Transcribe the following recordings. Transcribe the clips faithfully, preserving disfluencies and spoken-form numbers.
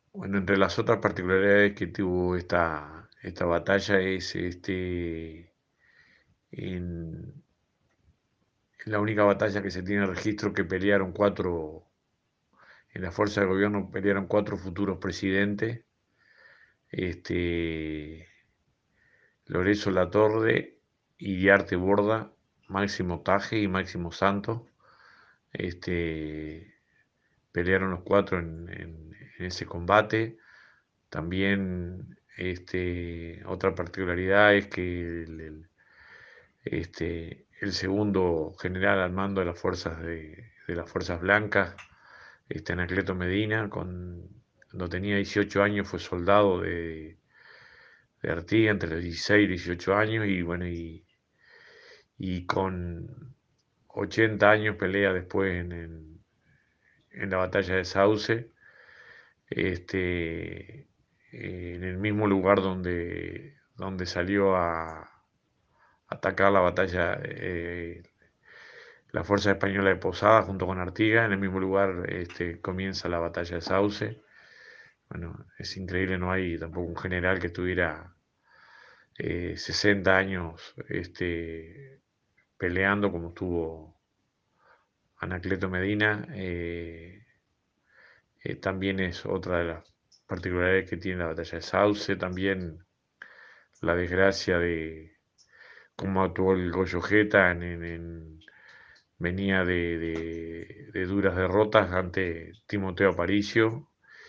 Bueno, entre las otras particularidades que tuvo esta, esta batalla es este, en, en la única batalla que se tiene registro que pelearon cuatro, en la fuerza de gobierno pelearon cuatro futuros presidentes, este, Lorenzo Latorre, Iriarte Borda, Máximo Taje y Máximo Santos, este, pelearon los cuatro en, en- en ese combate. También este, otra particularidad es que el, el- este, el segundo general al mando de las fuerzas de, de las fuerzas blancas, este, Anacleto Medina, con, cuando tenía dieciocho años fue soldado de, de Artigas entre los dieciséis y dieciocho años y bueno, y, y con ochenta años pelea después en, en- en la batalla de Sauce, este, en el mismo lugar donde, donde salió a atacar la batalla, eh, la Fuerza Española de Posada junto con Artigas, en el mismo lugar este, comienza la batalla de Sauce. Bueno, es increíble, no hay tampoco un general que tuviera eh, sesenta años este, peleando como estuvo Anacleto Medina. Eh, eh, también es otra de las particularidades que tiene la batalla de Sauce. También la desgracia de cómo actuó el Goyo Jeta en, en- en- venía de, de- de duras derrotas ante Timoteo Aparicio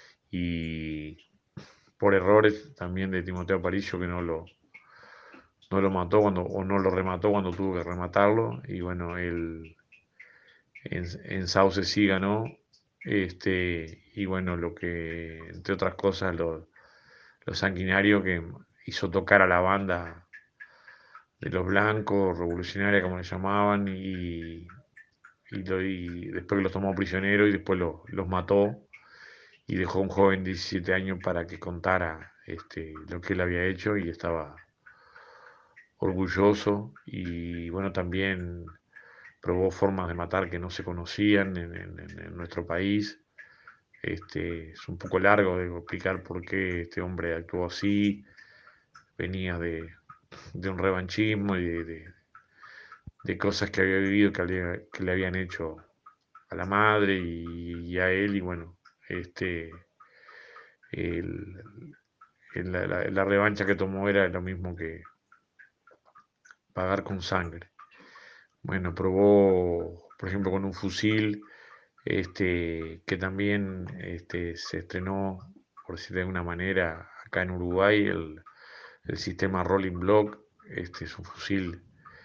y por errores también de Timoteo Aparicio que no lo, no lo mató cuando, o no lo remató cuando tuvo que rematarlo. Y bueno, él en, en Sauce sí ganó. Este, y bueno, lo que, entre otras cosas, lo, lo sanguinario que hizo tocar a la banda de los blancos, revolucionaria como le llamaban, y, y, lo, y después que los tomó prisioneros y después lo- los mató y dejó a un joven de diecisiete años para que contara este, lo que él había hecho y estaba orgulloso y bueno, también probó formas de matar que no se conocían en, en- en nuestro país. Este, es un poco largo de explicar por qué este hombre actuó así, venía de, de un revanchismo y de, de- de cosas que había vivido que, había- que le habían hecho a la madre y, y a él, y bueno, este, el- el- la, la- la revancha que tomó era lo mismo que pagar con sangre. Bueno, probó, por ejemplo, con un fusil, este, que también este, se estrenó, por decir de alguna manera, acá en Uruguay, el, el sistema Rolling Block. Este es un fusil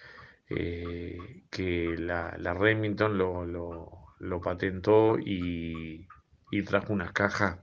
eh, que la, la Remington lo, lo- lo patentó y, y trajo unas cajas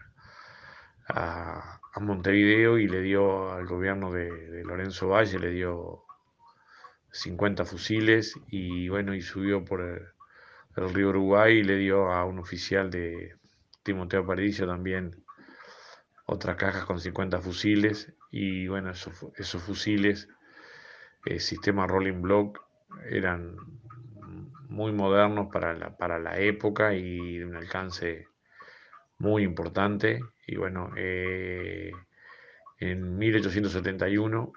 a, a Montevideo y le dio al gobierno de, de Lorenzo Valle, le dio cincuenta fusiles y bueno, y subió por el, el río Uruguay y le dio a un oficial de Timoteo Aparicio también otras cajas con cincuenta fusiles y bueno, esos, esos fusiles, eh, sistema Rolling Block, eran muy modernos para la, para la época y de un alcance muy importante. Y bueno, eh, en mil ochocientos setenta y uno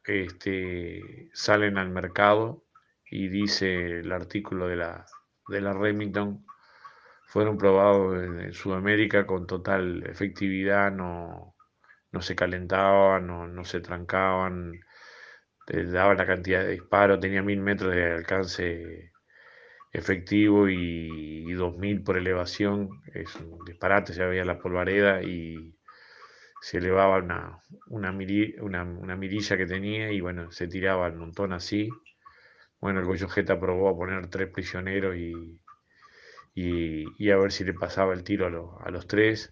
este, salen al mercado y dice el artículo de la, de la Remington, fueron probados en, en Sudamérica con total efectividad, no, no se calentaban, no, no se trancaban, te daban la cantidad de disparos, tenía mil metros de alcance efectivo y, y dos mil por elevación, es un disparate, se veía la polvareda y se elevaba una, una, miri- una, una mirilla que tenía y bueno, se tiraba al montón así. Bueno, el Goyo Jeta probó a poner tres prisioneros y, y, y a ver si le pasaba el tiro a, lo- a los tres.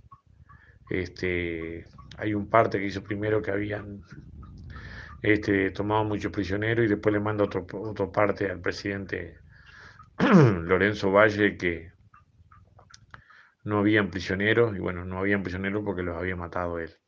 Este, hay un parte que hizo primero que habían este, tomado muchos prisioneros y después le manda otro, otro parte al presidente Lorenzo Valle que no habían prisioneros y bueno, no habían prisioneros porque los había matado él.